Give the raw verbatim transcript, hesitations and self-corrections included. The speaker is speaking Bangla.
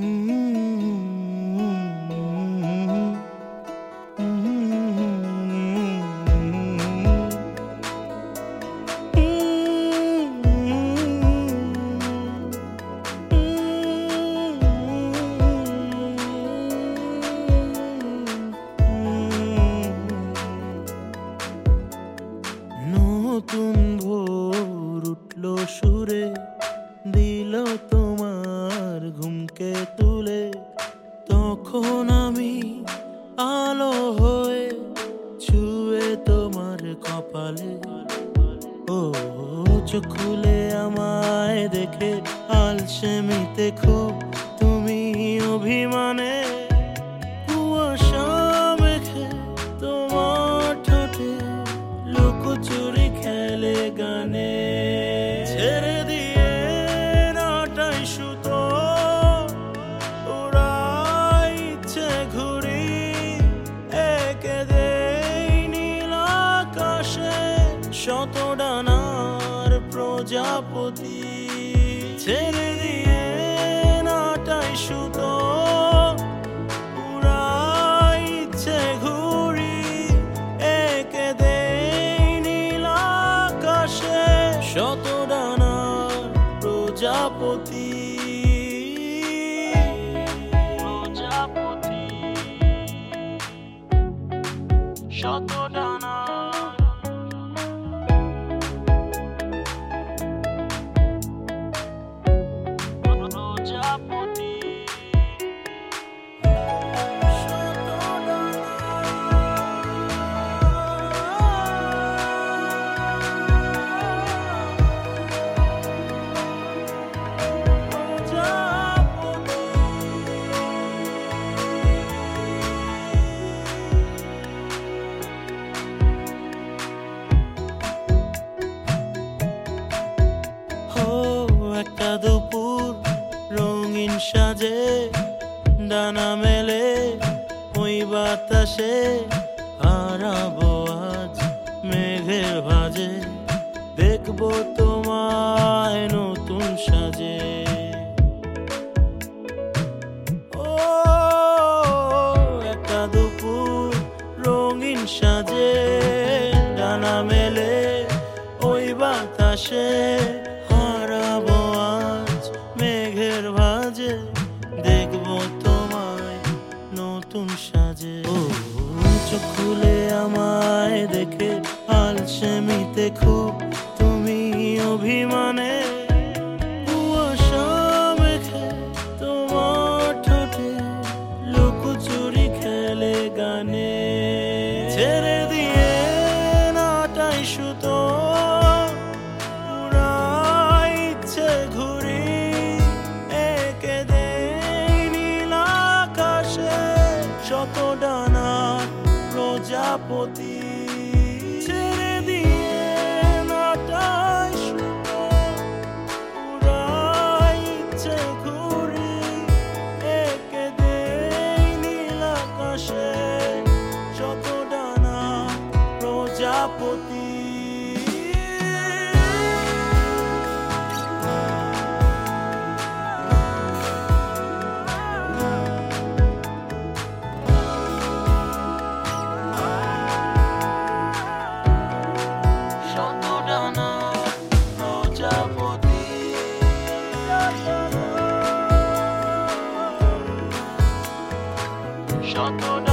নতুন ভোর উঠলো সুরে, দিল তোমার ঘুমকে তুলে। তখন আমি আলো হয়ে ছুঁয়ে তোমার কপালে। ও চোখ খুলে আমায় দেখে আলসেমিতে খুব তুমি অভিমানে। কুয়াশা মেখে তোমার ঠোঁটে লুকোচুরি খেলে গানে। ছেড়ে দিয়ে নাটাই সুতো ওড়াই ইচ্ছে ঘুরি, এঁকে দেই নীল আকাশে শত ডানার প্রজাপতি। ছেড়ে দিয়ে নাটাই সুতো ওড়াই ইচ্ছে ঘুরি, এঁকে দেই নীল আকাশে শত ডানার প্রজাপতি। প্রজাপতি শত ডানার প্রজাপতি। একটা দুপুর রঙিন সাজে ডানা মেলে ওই বাতাসে। হারাবো আজ মেঘের ভাঁজে, দেখবো তোমায় নতুন সাজে। ও একটা দুপুর রঙিন সাজে ডানা মেলে ওই বাতাসে। হারাবো আজ মেঘের ভাঁজে, দেখবো তোমায় নতুন সাজে। ও চোখ খুলে আমায় দেখে আলসেমিতে খুব তুমি অভিমানে। কুয়াশা মেখে তোমার ঠোঁটে লুকোচুরি খেলে গানে। ছেড়ে দিয়ে নাটাই সুতো ওড়াই ইচ্ছে ঘুরি, এঁকে দেই নীল আকাশে শত ডানার প্রজাপতি। ছেড়ে দিয়ে নাটাই সুতো ওড়াই ইচ্ছে ঘুরি, এঁকে দেই নীল আকাশে শত ডানার প্রজাপতি। শত